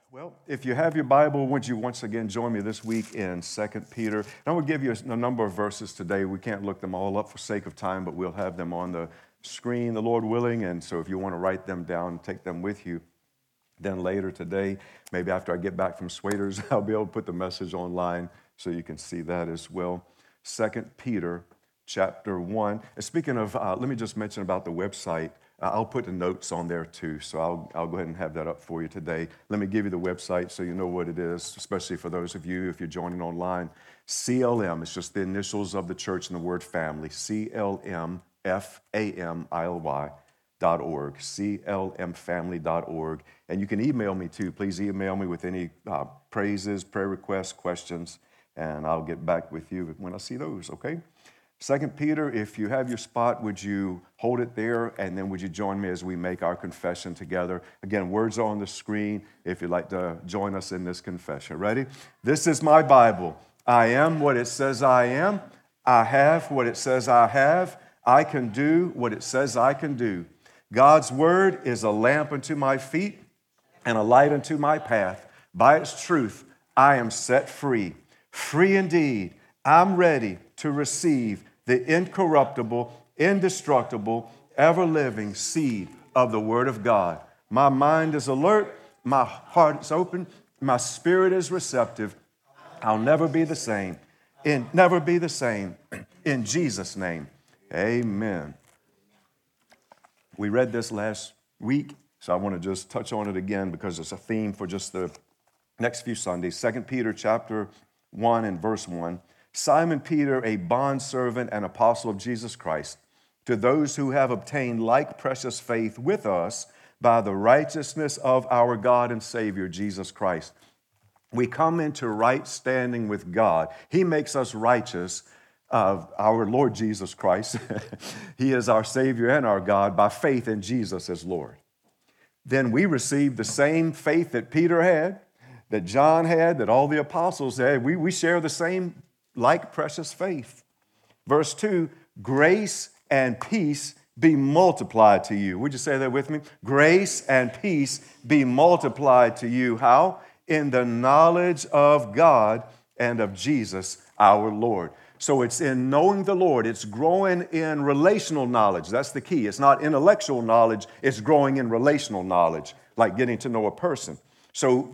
Well, if you have your Bible, would you once again join me this week in 2 Peter? And I will give you a number of verses today. We can't look them all up for sake of time, but we'll have them on the screen, the Lord willing. And so if you want to write them down, take them with you. Then later today, maybe after I get back from Swaders, I'll be able to put the message online so you can see that as well. 2 Peter chapter 1. And speaking of, let me just mention about the website. I'll put the notes on there too, so I'll go ahead and have that up for you today. Let me give you the website so you know what it is, especially for those of you, if you're joining online. CLM, it's just the initials of the church and the word family, CLMFAMILY.org, CLMfamily.org. And you can email me too. Please email me with any praises, prayer requests, questions, and I'll get back with you when I see those, okay? 2 Peter, if you have your spot, would you hold it there, and then would you join me as we make our confession together? Again, words are on the screen if you'd like to join us in this confession. Ready? This is my Bible. I am what it says I am. I have what it says I have. I can do what it says I can do. God's word is a lamp unto my feet and a light unto my path. By its truth, I am set free. Free indeed. I'm ready to receive the incorruptible, indestructible, ever-living seed of the Word of God. My mind is alert, my heart is open, my spirit is receptive. I'll never be the same. Never be the same. In Jesus' name, amen. We read this last week, so I want to just touch on it again because it's a theme for just the next few Sundays. 2 Peter chapter 1 and verse 1. Simon Peter, a bondservant and apostle of Jesus Christ, to those who have obtained like precious faith with us by the righteousness of our God and Savior, Jesus Christ. We come into right standing with God. He makes us righteous of our Lord Jesus Christ. He is our Savior and our God by faith in Jesus as Lord. Then we receive the same faith that Peter had, that John had, that all the apostles had. We share the same like precious faith. Verse 2, grace and peace be multiplied to you. Would you say that with me? Grace and peace be multiplied to you. How? In the knowledge of God and of Jesus our Lord. So it's in knowing the Lord. It's growing in relational knowledge. That's the key. It's not intellectual knowledge. It's growing in relational knowledge, like getting to know a person. So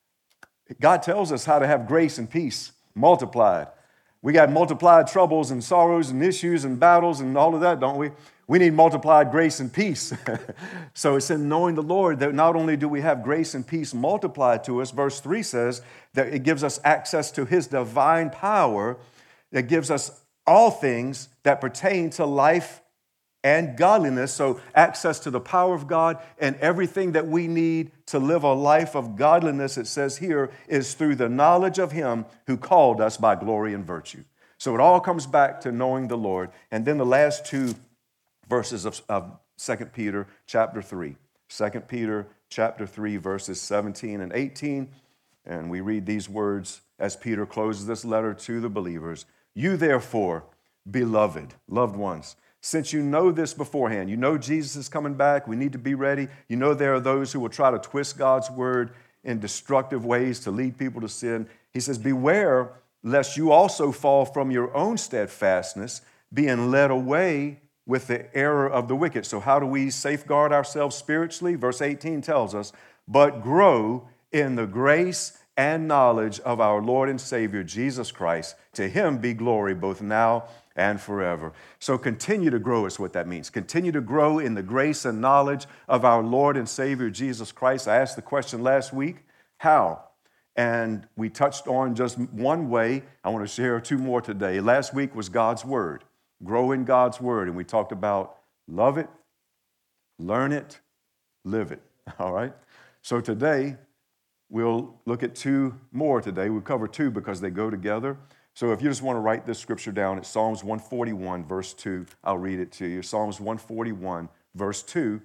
God tells us how to have grace and peace multiplied. We got multiplied troubles and sorrows and issues and battles and all of that, don't we? We need multiplied grace and peace. So it's in knowing the Lord that not only do we have grace and peace multiplied to us, verse 3 says that it gives us access to His divine power that gives us all things that pertain to life and godliness, so access to the power of God and everything that we need to live a life of godliness, it says here, is through the knowledge of Him who called us by glory and virtue. So it all comes back to knowing the Lord. And then the last two verses of 2 Peter chapter 3. 2 Peter chapter 3, verses 17 and 18. And we read these words as Peter closes this letter to the believers. You therefore, beloved, loved ones, since you know this beforehand, you know Jesus is coming back, we need to be ready. You know there are those who will try to twist God's word in destructive ways to lead people to sin. He says, beware lest you also fall from your own steadfastness, being led away with the error of the wicked. So how do we safeguard ourselves spiritually? Verse 18 tells us, but grow in the grace and knowledge of our Lord and Savior, Jesus Christ. To Him be glory both now and forever. So continue to grow is what that means. Continue to grow in the grace and knowledge of our Lord and Savior, Jesus Christ. I asked the question last week, how? And we touched on just one way. I want to share two more today. Last week was God's Word. Grow in God's Word. And we talked about love it, learn it, live it. All right? So today, we'll look at two more today. We'll cover two because they go together. So if you just want to write this scripture down, it's Psalms 141, verse 2. I'll read it to you. Psalms 141, verse 2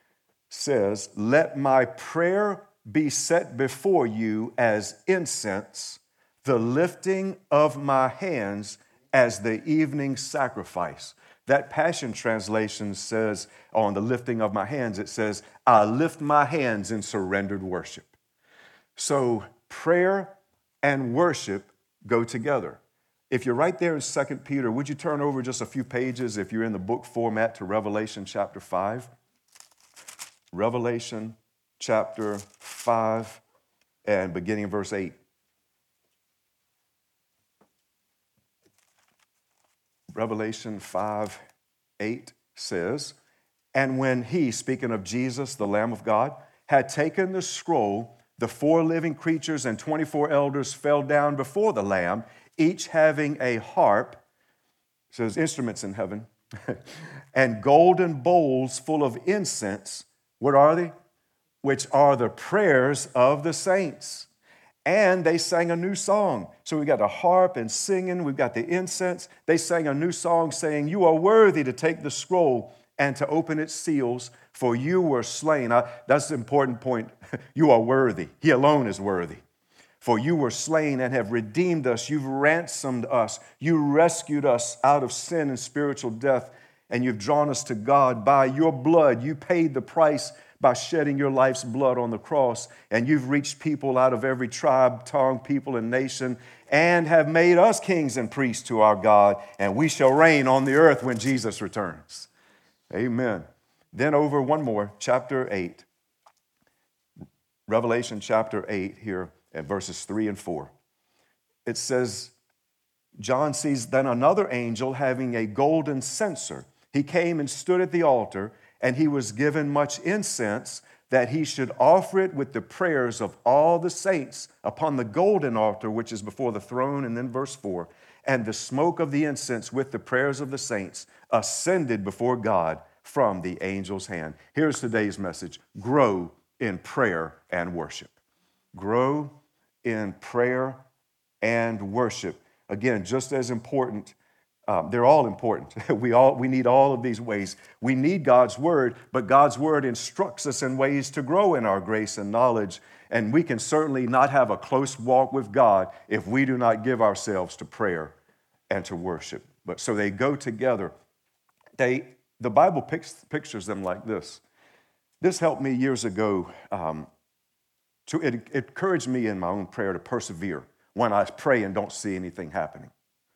says, let my prayer be set before you as incense, the lifting of my hands as the evening sacrifice. That Passion Translation says, on the lifting of my hands, it says, I lift my hands in surrendered worship. So prayer and worship go together. If you're right there in 2 Peter, would you turn over just a few pages if you're in the book format to Revelation chapter 5? Revelation chapter 5 and beginning in verse 8. Revelation 5:8 says, "And when he," speaking of Jesus, the Lamb of God, "had taken the scroll, the 4 living creatures and 24 elders fell down before the Lamb, each having a harp," says instruments in heaven, "and golden bowls full of incense." What are they? "Which are the prayers of the saints. And they sang a new song." So we got a harp and singing, we've got the incense. They sang a new song saying, "You are worthy to take the scroll and to open its seals, for you were slain." That's the important point. You are worthy. He alone is worthy. "For you were slain and have redeemed us. You've ransomed us. You rescued us out of sin and spiritual death, and you've drawn us to God. By your blood, you paid the price by shedding your life's blood on the cross, and you've reached people out of every tribe, tongue, people, and nation, and have made us kings and priests to our God, and we shall reign on the earth when Jesus returns." Amen. Then over one more, chapter 8. Revelation chapter 8 here at verses 3 and 4. It says, "John sees then another angel having a golden censer. He came and stood at the altar, and he was given much incense, that he should offer it with the prayers of all the saints upon the golden altar which is before the throne." And then verse 4, "And the smoke of the incense with the prayers of the saints ascended before God from the angel's hand." Here's today's message: grow in prayer and worship. Grow in prayer and worship. Again, just as important. They're all important. We need all of these ways. We need God's word, but God's word instructs us in ways to grow in our grace and knowledge. And we can certainly not have a close walk with God if we do not give ourselves to prayer and to worship. But so they go together. The Bible pictures them like this. This helped me years ago. It encouraged me in my own prayer to persevere when I pray and don't see anything happening.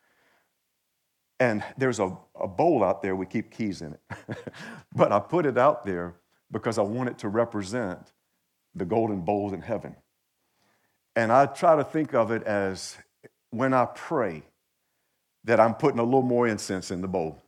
And there's a bowl out there, we keep keys in it. But I put it out there because I want it to represent the golden bowl in heaven. And I try to think of it as when I pray that I'm putting a little more incense in the bowl.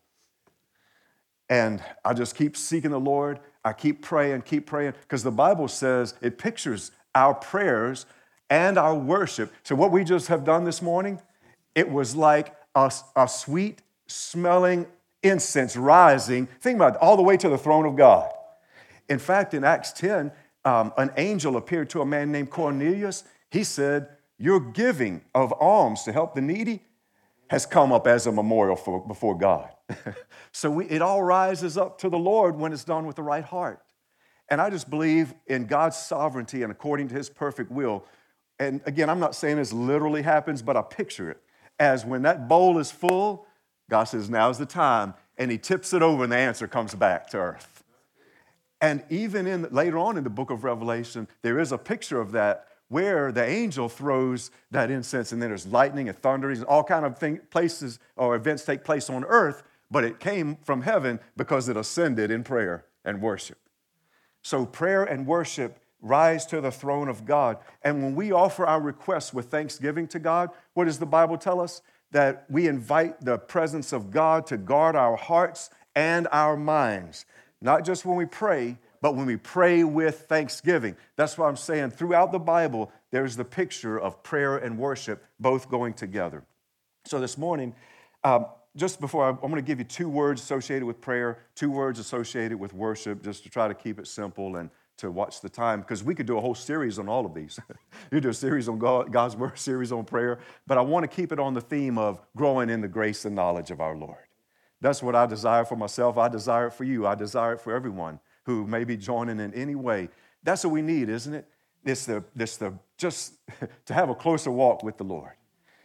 And I just keep seeking the Lord. I keep praying, because the Bible says it pictures our prayers and our worship. So what we just have done this morning, it was like a sweet smelling incense rising, think about it, all the way to the throne of God. In fact, in Acts 10, an angel appeared to a man named Cornelius. He said, "Your giving of alms to help the needy has come up as a memorial before God." So it all rises up to the Lord when it's done with the right heart. And I just believe in God's sovereignty and according to his perfect will. And again, I'm not saying this literally happens, but I picture it as when that bowl is full, God says, "Now's the time," and he tips it over and the answer comes back to earth. And even later on in the book of Revelation, there is a picture of that where the angel throws that incense, and then there's lightning and thunderings and all kind of places or events take place on earth, but it came from heaven because it ascended in prayer and worship. So prayer and worship rise to the throne of God. And when we offer our requests with thanksgiving to God, what does the Bible tell us? That we invite the presence of God to guard our hearts and our minds. Not just when we pray, but when we pray with thanksgiving. That's why I'm saying throughout the Bible, there's the picture of prayer and worship both going together. So this morning, just before, I'm going to give you 2 words associated with prayer, 2 words associated with worship, just to try to keep it simple and to watch the time, because we could do a whole series on all of these. You do a series on God's Word, series on prayer, but I want to keep it on the theme of growing in the grace and knowledge of our Lord. That's what I desire for myself. I desire it for you. I desire it for everyone who may be joining in any way. That's what we need, isn't it? It's just to have a closer walk with the Lord.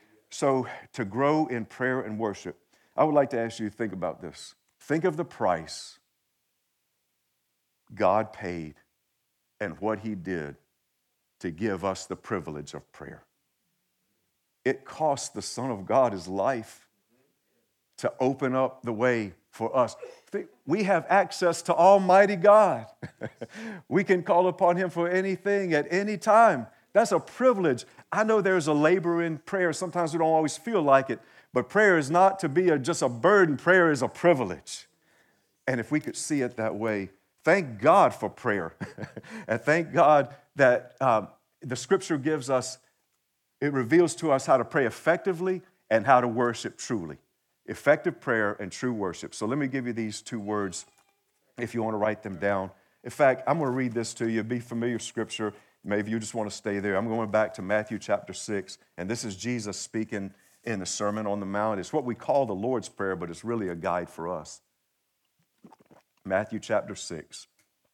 So to grow in prayer and worship, I would like to ask you to think about this. Think of the price God paid and what he did to give us the privilege of prayer. It cost the Son of God his life to open up the way for us. We have access to Almighty God. We can call upon him for anything at any time. That's a privilege. I know there's a labor in prayer. Sometimes we don't always feel like it, but prayer is not to be just a burden. Prayer is a privilege. And if we could see it that way, thank God for prayer. And thank God that the Scripture gives us, it reveals to us how to pray effectively and how to worship truly. Effective prayer and true worship. So let me give you these two words if you want to write them down. In fact, I'm going to read this to you. Be familiar with Scripture. Maybe you just want to stay there. I'm going back to Matthew chapter 6, and this is Jesus speaking in the Sermon on the Mount. It's what we call the Lord's Prayer, but it's really a guide for us. Matthew chapter 6.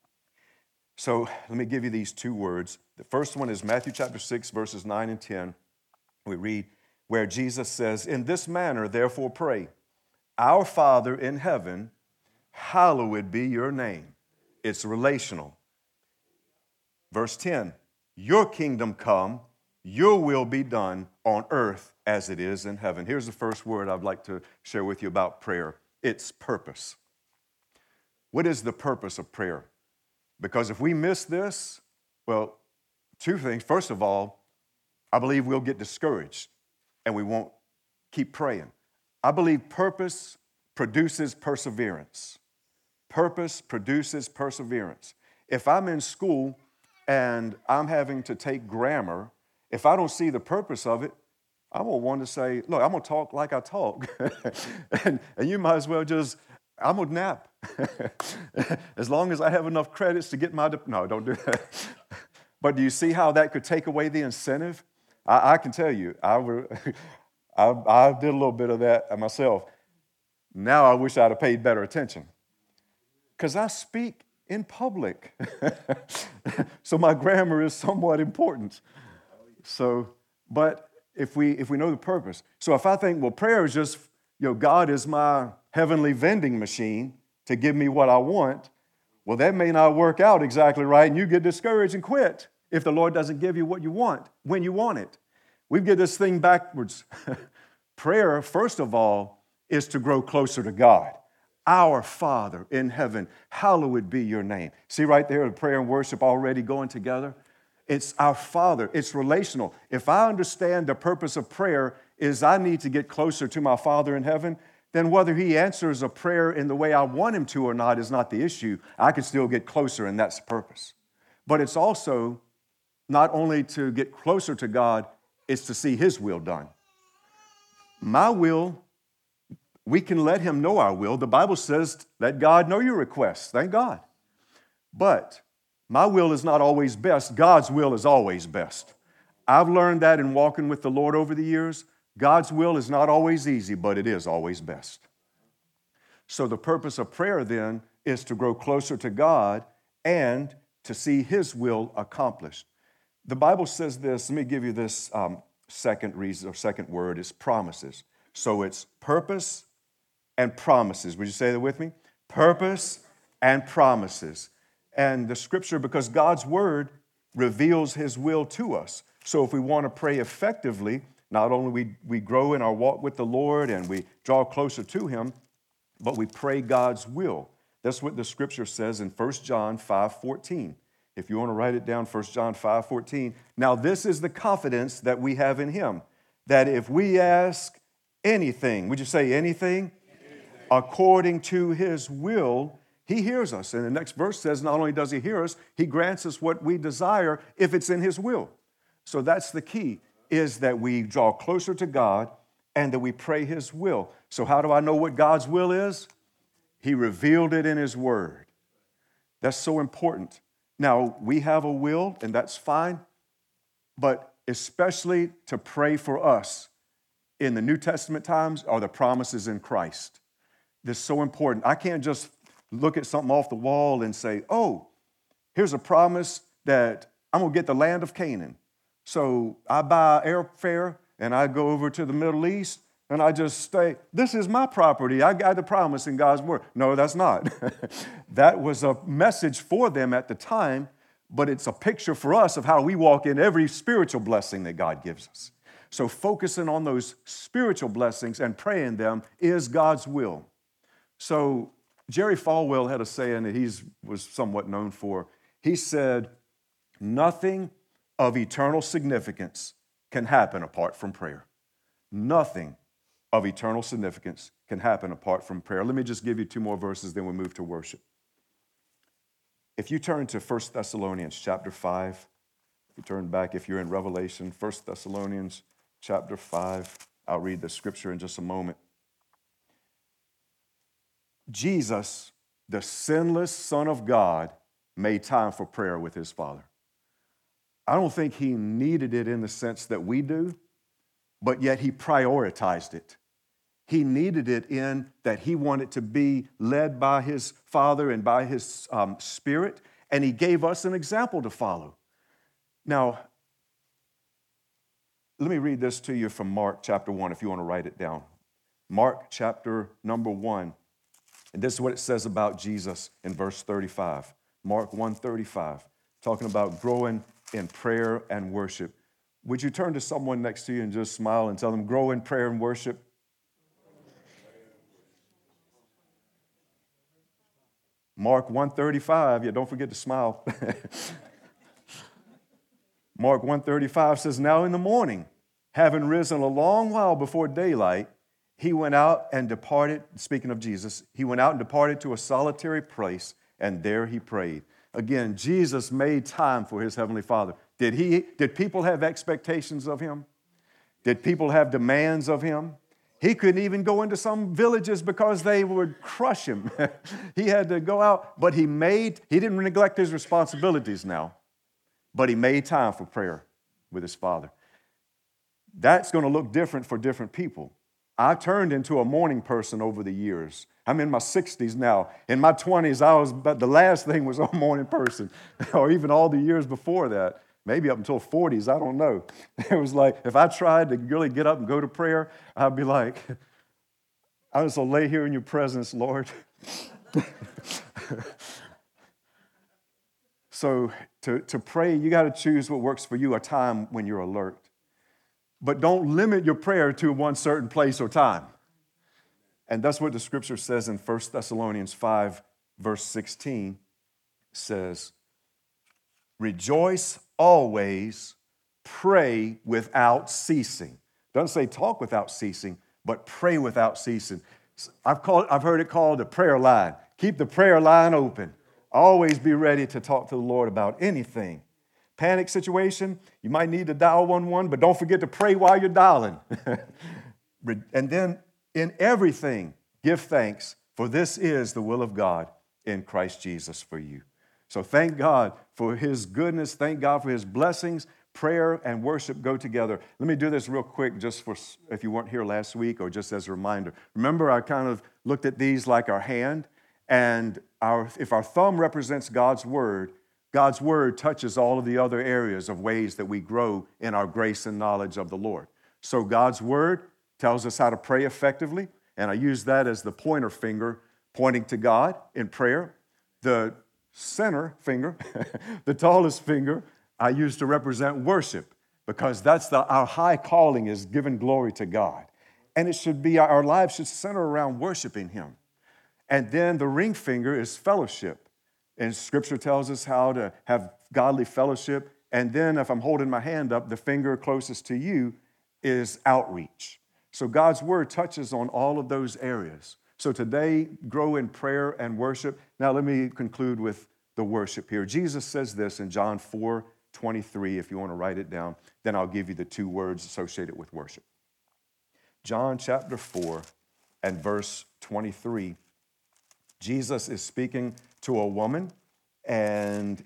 So let me give you these two words. The first one is Matthew chapter 6, verses 9 and 10. We read where Jesus says, "In this manner, therefore, pray, Our Father in heaven, hallowed be your name." It's relational. Verse 10, "Your kingdom come, your will be done on earth as it is in heaven." Here's the first word I'd like to share with you about prayer. It's purpose. What is the purpose of prayer? Because if we miss this, well, two things. First of all, I believe we'll get discouraged and we won't keep praying. I believe purpose produces perseverance. Purpose produces perseverance. If I'm in school and I'm having to take grammar, if I don't see the purpose of it, I'm going to want to say, look, I'm going to talk like I talk. and you might as well I'm going to nap. As long as I have enough credits to get no, don't do that. But do you see how that could take away the incentive? I can tell you, I did a little bit of that myself. Now I wish I'd have paid better attention. Because I speak in public. So my grammar is somewhat important. But if we know the purpose. So if I think, well, prayer is just, God is my heavenly vending machine to give me what I want, well, that may not work out exactly right, and you get discouraged and quit if the Lord doesn't give you what you want when you want it. We get this thing backwards. Prayer, first of all, is to grow closer to God. Our Father in heaven, hallowed be your name. See right there, the prayer and worship already going together? It's our Father. It's relational. If I understand the purpose of prayer is I need to get closer to my Father in heaven, then whether he answers a prayer in the way I want him to or not is not the issue. I can still get closer, and that's the purpose. But it's also not only to get closer to God, it's to see his will done. My will, we can let him know our will. The Bible says, let God know your requests. Thank God. But my will is not always best. God's will is always best. I've learned that in walking with the Lord over the years. God's will is not always easy, but it is always best. So the purpose of prayer then is to grow closer to God and to see his will accomplished. The Bible says this, let me give you this second reason or second word, is promises. So it's purpose and promises. Would you say that with me? Purpose and promises. And the scripture, because God's word reveals his will to us. So if we want to pray effectively, not only we grow in our walk with the Lord and we draw closer to him, but we pray God's will. That's what the scripture says in 1 John 5:14. If you want to write it down, 1 John 5:14. Now this is the confidence that we have in him, that if we ask anything, would you say anything? According to his will, he hears us. And the next verse says not only does he hear us, he grants us what we desire if it's in his will. So that's the key, is that we draw closer to God and that we pray his will. So how do I know what God's will is? He revealed it in his word. That's so important. Now, we have a will, and that's fine, but especially to pray for us in the New Testament times are the promises in Christ. This is so important. I can't just look at something off the wall and say, oh, here's a promise that I'm going to get the land of Canaan. So I buy airfare and I go over to the Middle East and I just stay. This is my property. I got the promise in God's word. No, that's not. That was a message for them at the time, but it's a picture for us of how we walk in every spiritual blessing that God gives us. So focusing on those spiritual blessings and praying them is God's will. So Jerry Falwell had a saying that he was somewhat known for. He said, nothing of eternal significance can happen apart from prayer. Nothing of eternal significance can happen apart from prayer. Let me just give you 2 more verses, then we'll move to worship. If you turn to 1 Thessalonians chapter 5, if you turn back, if you're in Revelation, 1 Thessalonians chapter 5, I'll read the scripture in just a moment. Jesus, the sinless Son of God, made time for prayer with his Father. I don't think he needed it in the sense that we do, but yet he prioritized it. He needed it in that he wanted to be led by his Father and by his Spirit, and he gave us an example to follow. Now, let me read this to you from Mark chapter 1 if you want to write it down. Mark chapter number 1, and this is what it says about Jesus in verse 35. Mark 1:35, talking about growing in prayer and worship. Would you turn to someone next to you and just smile and tell them, grow in prayer and worship? Mark 1:35, yeah, don't forget to smile. Mark 1:35 says, now in the morning, having risen a long while before daylight, he went out and departed, speaking of Jesus, he went out and departed to a solitary place, and there he prayed. Again, Jesus made time for his heavenly Father. Did people have expectations of him? Did people have demands of him? He couldn't even go into some villages because they would crush him. He had to go out, but he didn't neglect his responsibilities now, but he made time for prayer with his Father. That's going to look different for different people. I turned into a morning person over the years. I'm in my 60s now. In my 20s, but the last thing was a morning person, or even all the years before that. Maybe up until 40s, I don't know. It was like, if I tried to really get up and go to prayer, I'd be like, I just will lay here in your presence, Lord. So to pray, you got to choose what works for you, a time when you're alert. But don't limit your prayer to one certain place or time. And that's what the scripture says in 1 Thessalonians 5, verse 16, says, rejoice always, pray without ceasing. Doesn't say talk without ceasing, but pray without ceasing. I've heard it called the prayer line. Keep the prayer line open. Always be ready to talk to the Lord about anything. Panic situation, you might need to dial 111, but don't forget to pray while you're dialing. And then in everything, give thanks, for this is the will of God in Christ Jesus for you. So thank God for his goodness. Thank God for his blessings. Prayer and worship go together. Let me do this real quick just for if you weren't here last week or just as a reminder. Remember, I kind of looked at these like our hand, and if our thumb represents God's word touches all of the other areas of ways that we grow in our grace and knowledge of the Lord. So God's word tells us how to pray effectively, and I use that as the pointer finger pointing to God in prayer. The center finger, the tallest finger, I use to represent worship, because that's our high calling is giving glory to God. And it should be, our lives should center around worshiping him. And then the ring finger is fellowship. And Scripture tells us how to have godly fellowship. And then if I'm holding my hand up, the finger closest to you is outreach. So God's word touches on all of those areas. So today, grow in prayer and worship. Now let me conclude with the worship here. Jesus says this in John 4:23, if you want to write it down. Then I'll give you the 2 words associated with worship. John chapter 4 and verse 23. Jesus is speaking to a woman, and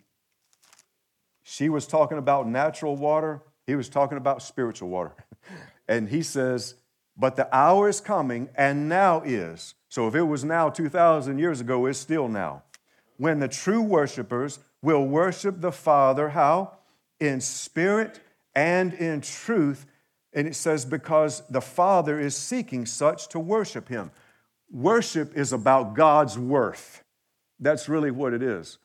she was talking about natural water. He was talking about spiritual water. And he says, but the hour is coming, and now is. So if it was now 2,000 years ago, it's still now. When the true worshipers will worship the Father, how? In spirit and in truth. And it says, because the Father is seeking such to worship him. Worship is about God's worth. That's really what it is.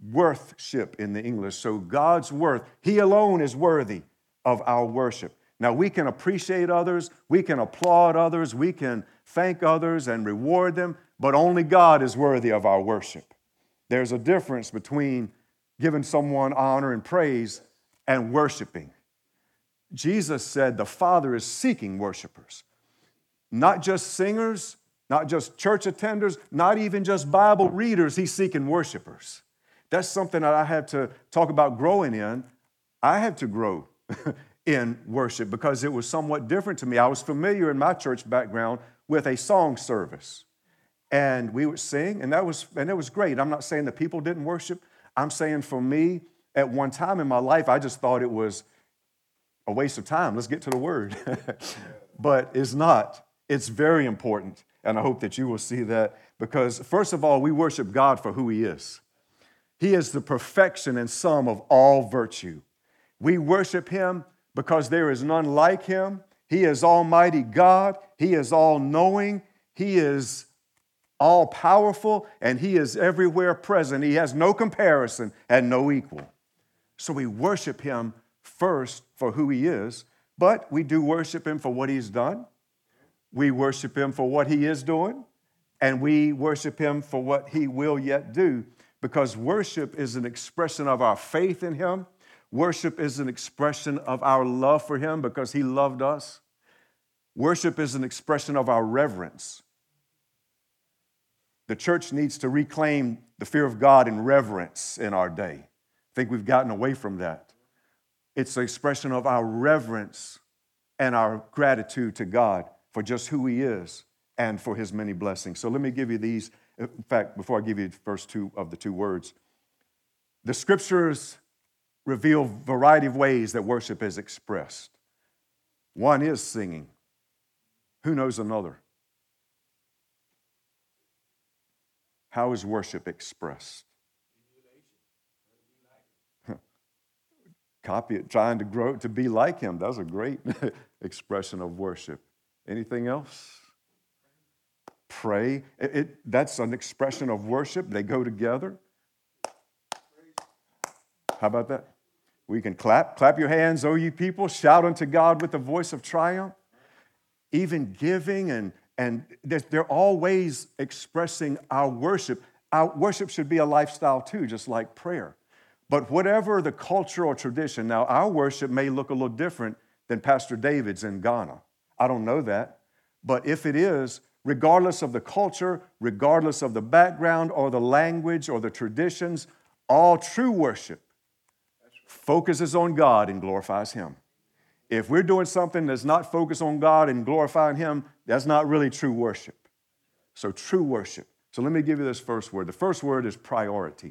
worthship in the English. So God's worth, He alone is worthy of our worship. Now, we can appreciate others, we can applaud others, we can thank others and reward them, but only God is worthy of our worship. There's a difference between giving someone honor and praise and worshiping. Jesus said the Father is seeking worshipers, not just singers, not just church attenders, not even just Bible readers. He's seeking worshipers. That's something that I had to talk about growing in. I had to grow in worship because it was somewhat different to me. I was familiar in my church background with a song service. And we would sing, and it was great. I'm not saying that people didn't worship. I'm saying for me, at one time in my life, I just thought it was a waste of time. Let's get to the word. But it's not. It's very important. And I hope that you will see that because, first of all, we worship God for who He is. He is the perfection and sum of all virtue. We worship Him because there is none like Him. He is Almighty God. He is all-knowing. He is all-powerful, and He is everywhere present. He has no comparison and no equal. So we worship Him first for who He is, but we do worship Him for what He's done. We worship Him for what He is doing, and we worship Him for what He will yet do, because worship is an expression of our faith in Him. Worship is an expression of our love for Him because He loved us. Worship is an expression of our reverence. The church needs to reclaim the fear of God and reverence in our day. I think we've gotten away from that. It's an expression of our reverence and our gratitude to God for just who He is and for His many blessings. So let me give you these. In fact, before I give you the first two of the two words, the Scriptures reveal a variety of ways that worship is expressed. One is singing. Who knows another? How is worship expressed? Copy it, trying to grow to be like Him. That's a great expression of worship. Anything else? Pray. That's an expression of worship. They go together. How about that? We can clap. Clap your hands, O ye people. Shout unto God with the voice of triumph. Even giving and they're always expressing our worship. Our worship should be a lifestyle too, just like prayer. But whatever the cultural tradition, now our worship may look a little different than Pastor David's in Ghana. I don't know that. But if it is, regardless of the culture, regardless of the background or the language or the traditions, all true worship focuses on God and glorifies Him. If we're doing something that's not focused on God and glorifying Him, that's not really true worship. So true worship. So let me give you this first word. The first word is priority.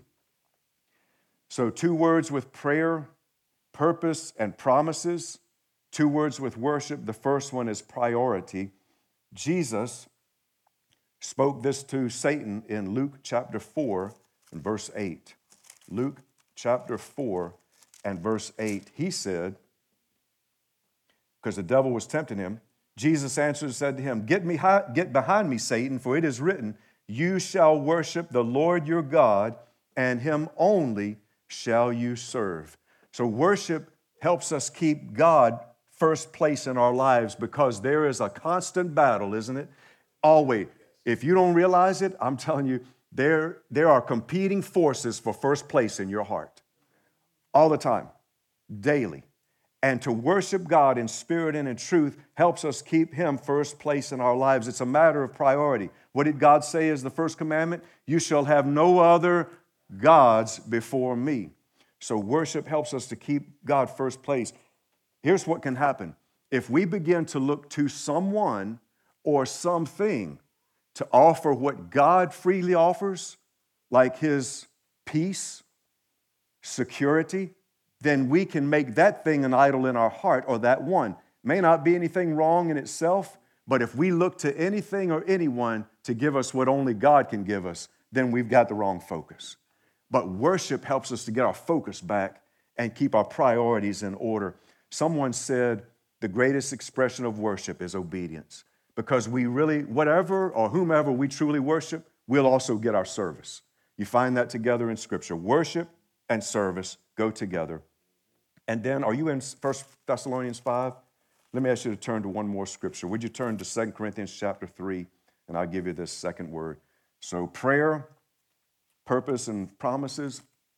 So two words with prayer, purpose, and promises. Two words with worship. The first one is priority. Jesus spoke this to Satan in Luke chapter 4 and verse 8. Luke chapter 4 and verse 8. He said, because the devil was tempting him, Jesus answered and said to him, Get behind me, Satan, for it is written, You shall worship the Lord your God, and Him only shall you serve. So worship helps us keep God first place in our lives because there is a constant battle, isn't it? Always. If you don't realize it, I'm telling you, there are competing forces for first place in your heart. All the time, daily. And to worship God in spirit and in truth helps us keep Him first place in our lives. It's a matter of priority. What did God say is the first commandment? You shall have no other gods before me. So worship helps us to keep God first place. Here's what can happen. If we begin to look to someone or something to offer what God freely offers, like His peace, security, then we can make that thing an idol in our heart, or that one. May not be anything wrong in itself, but if we look to anything or anyone to give us what only God can give us, then we've got the wrong focus. But worship helps us to get our focus back and keep our priorities in order. Someone said the greatest expression of worship is obedience, because we really, whatever or whomever we truly worship, we'll also get our service. You find that together in Scripture. Worship and service go together. And then, are you in 1 Thessalonians 5? Let me ask you to turn to one more Scripture. Would you turn to 2 Corinthians chapter 3, and I'll give you this second word. So prayer, purpose and promises,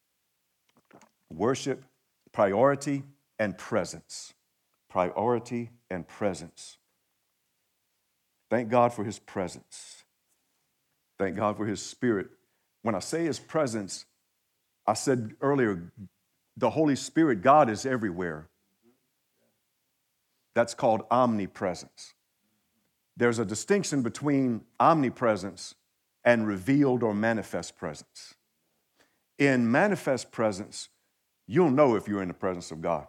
worship, priority, and presence. Priority and presence. Thank God for His presence. Thank God for His Spirit. When I say His presence, I said earlier, the Holy Spirit, God is everywhere. That's called omnipresence. There's a distinction between omnipresence and revealed or manifest presence. In manifest presence, you'll know if you're in the presence of God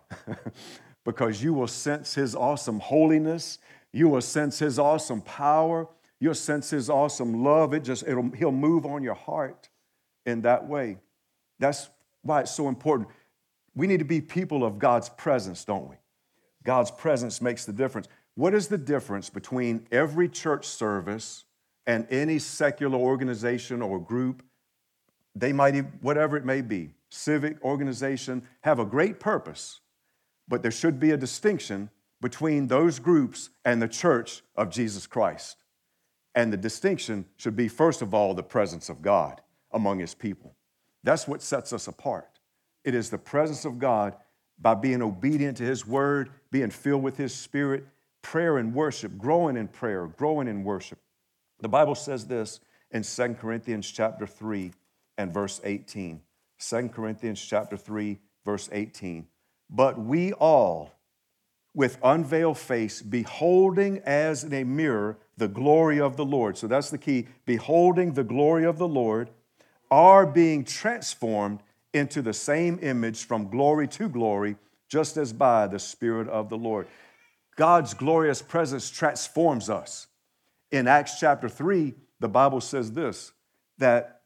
because you will sense His awesome holiness. You will sense His awesome power. You'll sense His awesome love. He'll move on your heart in that way. That's why it's so important. We need to be people of God's presence, don't we? God's presence makes the difference. What is the difference between every church service and any secular organization or group? They might, whatever it may be, civic organization, have a great purpose, but there should be a distinction between those groups and the church of Jesus Christ. And the distinction should be, first of all, the presence of God among His people. That's what sets us apart. It is the presence of God by being obedient to His word, being filled with His Spirit, prayer and worship, growing in prayer, growing in worship. The Bible says this in 2 Corinthians chapter 3 and verse 18. 2 Corinthians chapter 3, verse 18. But we all, with unveiled face, beholding as in a mirror the glory of the Lord. So that's the key. Beholding the glory of the Lord, are being transformed into the same image from glory to glory, just as by the Spirit of the Lord. God's glorious presence transforms us. In Acts chapter 3, the Bible says this, that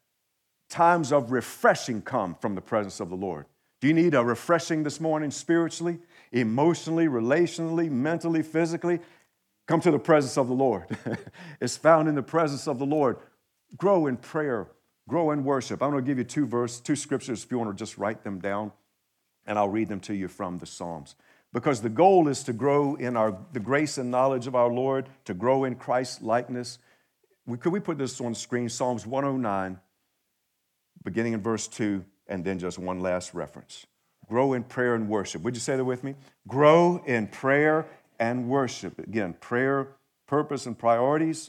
times of refreshing come from the presence of the Lord. Do you need a refreshing this morning spiritually, emotionally, relationally, mentally, physically? Come to the presence of the Lord. It's found in the presence of the Lord. Grow in prayer. Grow in worship. I'm going to give you two scriptures if you want to just write them down, and I'll read them to you from the Psalms. Because the goal is to grow in the grace and knowledge of our Lord, to grow in Christ's likeness. Could we put this on the screen? Psalms 109, beginning in verse 2, and then just one last reference. Grow in prayer and worship. Would you say that with me? Grow in prayer and worship. Again, prayer, purpose and priorities,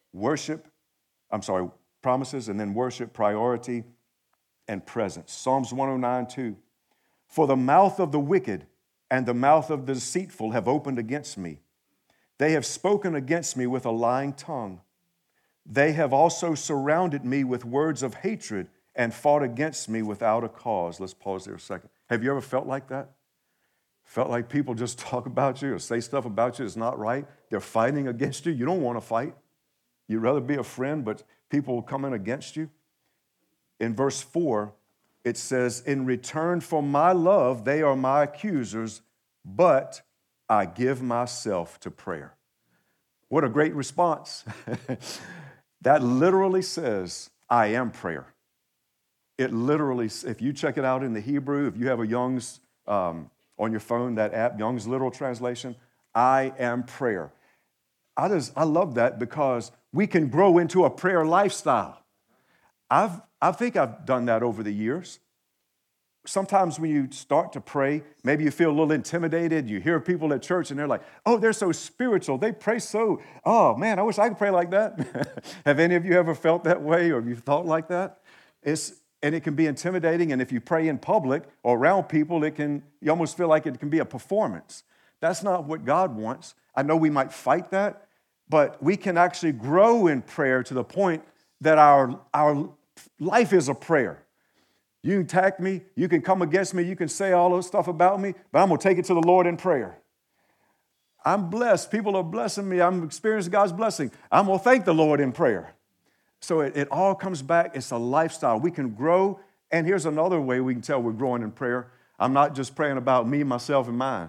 promises, and then worship, priority, and presence. Psalms 109, 2. For the mouth of the wicked and the mouth of the deceitful have opened against me. They have spoken against me with a lying tongue. They have also surrounded me with words of hatred and fought against me without a cause. Let's pause there a second. Have you ever felt like that? Felt like people just talk about you or say stuff about you that's not right? They're fighting against you. You don't want to fight. You'd rather be a friend, but people will come in against you. In verse 4, it says, in return for my love, they are my accusers, but I give myself to prayer. What a great response. That literally says, I am prayer. It literally, if you check it out in the Hebrew, if you have a Young's on your phone, that app, Young's Literal Translation, I am prayer. I love that because we can grow into a prayer lifestyle. I think I've done that over the years. Sometimes when you start to pray, maybe you feel a little intimidated. You hear people at church and they're like, oh, they're so spiritual. They pray so, oh man, I wish I could pray like that. Have any of you ever felt that way or have you thought like that? And it can be intimidating. And if you pray in public or around people, you almost feel like it can be a performance. That's not what God wants. I know we might fight that, but we can actually grow in prayer to the point that our life is a prayer. You can attack me, you can come against me, you can say all this stuff about me, but I'm going to take it to the Lord in prayer. I'm blessed. People are blessing me. I'm experiencing God's blessing. I'm going to thank the Lord in prayer. So it all comes back. It's a lifestyle. We can grow. And here's another way we can tell we're growing in prayer. I'm not just praying about me, myself, and mine.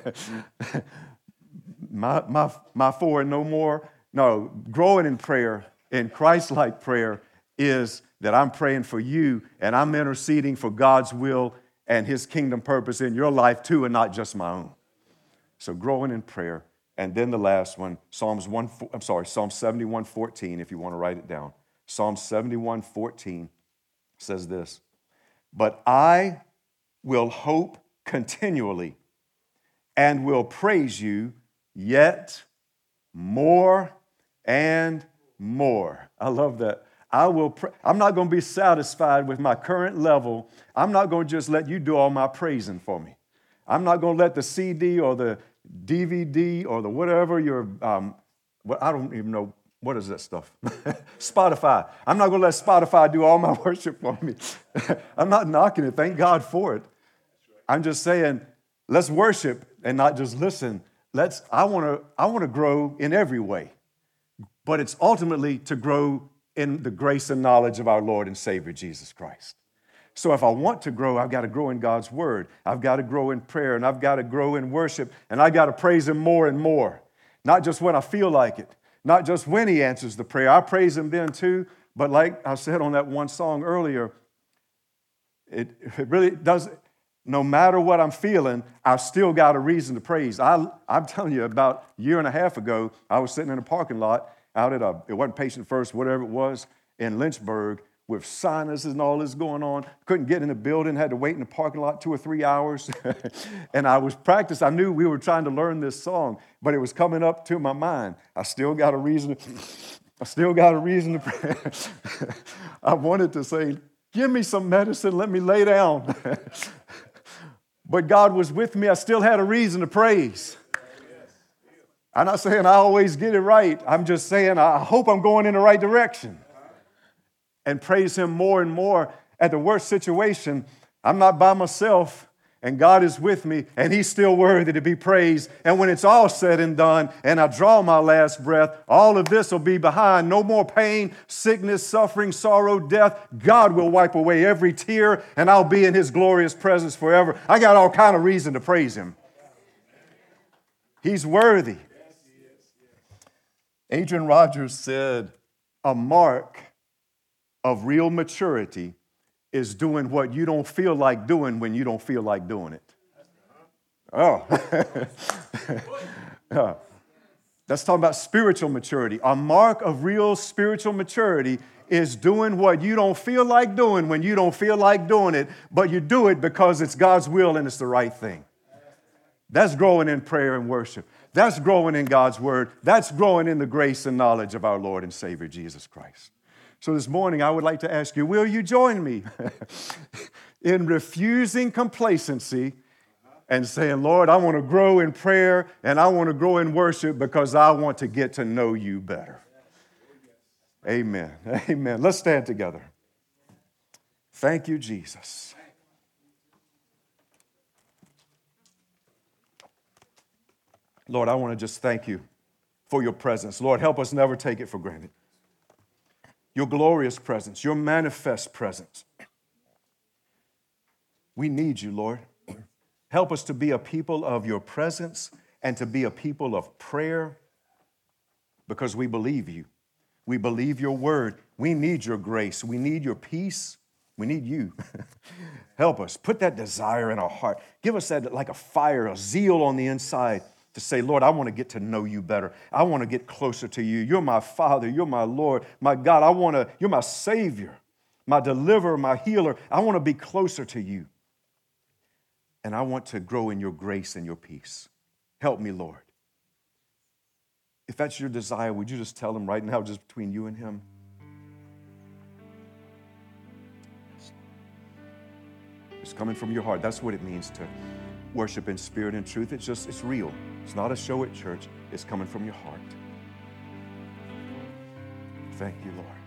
my four and no more. No, growing in prayer, in Christ-like prayer, is that I'm praying for you and I'm interceding for God's will and his kingdom purpose in your life too, and not just my own. So growing in prayer. And then the last one, Psalm 71:14, if you want to write it down. Psalm 71:14 says this, "But I will hope continually and will praise you yet more and more." I love that. I'm not going to be satisfied with my current level. I'm not going to just let you do all my praising for me. I'm not going to let the CD or the DVD or the whatever I don't even know, what is that stuff? Spotify. I'm not going to let Spotify do all my worship for me. I'm not knocking it. Thank God for it. I'm just saying, let's worship and not just listen. I want to grow in every way, but it's ultimately to grow in the grace and knowledge of our Lord and Savior, Jesus Christ. So if I want to grow, I've got to grow in God's word. I've got to grow in prayer, and I've got to grow in worship, and I've got to praise him more and more. Not just when I feel like it, not just when he answers the prayer. I praise him then too, but like I said on that one song earlier, it really does, no matter what I'm feeling, I've still got a reason to praise. I'm telling you, about a year and a half ago, I was sitting in a parking lot out at it wasn't Patient First, whatever it was, in Lynchburg, with sinuses and all this going on. Couldn't get in the building, had to wait in the parking lot 2 or 3 hours. And I was practicing. I knew we were trying to learn this song, but it was coming up to my mind. I still got a reason to pray. I wanted to say, give me some medicine, let me lay down. But God was with me. I still had a reason to praise. I'm not saying I always get it right. I'm just saying I hope I'm going in the right direction. And praise him more and more. At the worst situation, I'm not by myself, and God is with me, and he's still worthy to be praised. And when it's all said and done, and I draw my last breath, all of this will be behind. No more pain, sickness, suffering, sorrow, death. God will wipe away every tear, and I'll be in his glorious presence forever. I got all kind of reason to praise him. He's worthy. Adrian Rogers said, a mark of real maturity is doing what you don't feel like doing when you don't feel like doing it. Oh. That's talking about spiritual maturity. A mark of real spiritual maturity is doing what you don't feel like doing when you don't feel like doing it, but you do it because it's God's will and it's the right thing. That's growing in prayer and worship. That's growing in God's word. That's growing in the grace and knowledge of our Lord and Savior, Jesus Christ. So this morning, I would like to ask you, will you join me in refusing complacency and saying, Lord, I want to grow in prayer and I want to grow in worship because I want to get to know you better. Amen. Amen. Let's stand together. Thank you, Jesus. Lord, I want to just thank you for your presence. Lord, help us never take it for granted. Your glorious presence, your manifest presence. We need you, Lord. Help us to be a people of your presence and to be a people of prayer because we believe you. We believe your word. We need your grace. We need your peace. We need you. Help us. Put that desire in our heart. Give us that like a fire, a zeal on the inside to say, Lord, I want to get to know you better. I want to get closer to you. You're my Father. You're my Lord. My God, you're my Savior, my deliverer, my healer. I want to be closer to you. And I want to grow in your grace and your peace. Help me, Lord. If that's your desire, would you just tell him right now, just between you and him? It's coming from your heart. That's what it means to worship in spirit and truth. It's real. It's not a show at church. It's coming from your heart. Thank you, Lord.